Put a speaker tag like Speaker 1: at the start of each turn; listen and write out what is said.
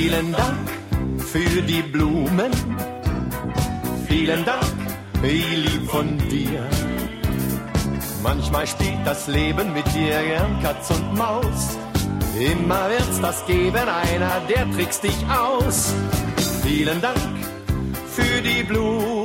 Speaker 1: Vielen Dank für die Blumen. Vielen Dank, ich lieb von dir. Manchmal spielt das Leben mit dir gern Katz und Maus. Immer wird's das geben, einer, der trickst dich aus. Vielen Dank für die Blumen.